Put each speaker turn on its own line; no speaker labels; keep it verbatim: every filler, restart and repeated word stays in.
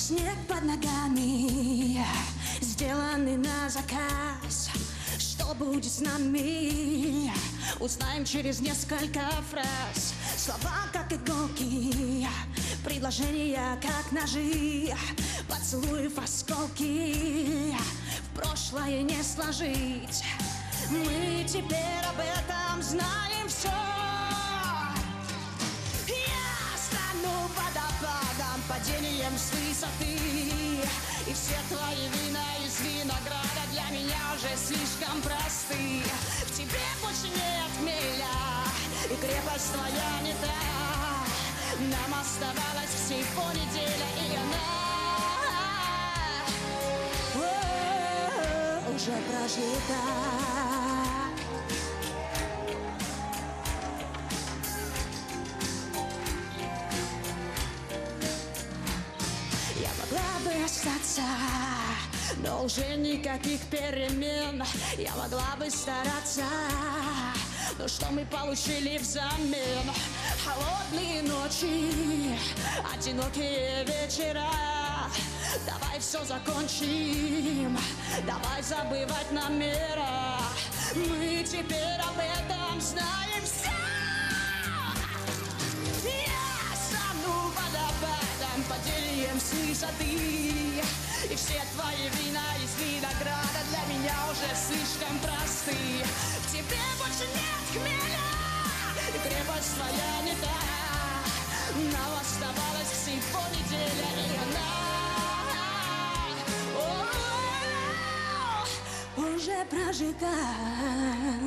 Снег под ногами, сделанный на заказ. Что будет с нами, узнаем через несколько фраз. Слова как иголки, предложения как ножи, поцелуев осколки, в прошлое не сложить. Мы теперь об этом знаем все. Я стану водопадом, падением с высоты, и все твои вина из винограда для меня уже слишком просты. В тебе больше нет хмеля, и крепость твоя не та. Нам оставалось всего неделя, и она о, уже прожита. Я могла бы остаться, но уже никаких перемен. Я могла бы стараться, но что мы получили взамен? Холодные ночи, одинокие вечера. Давай все закончим, давай забывать намера. Мы теперь об этом знаем все. Я стану водопадом, падением с высоты, и все твои вина из винограда для меня уже слишком просты. В тебе больше нет хмеля, и крепость твоя не та. Нам оставалось всего неделя, и она о, уже прожита.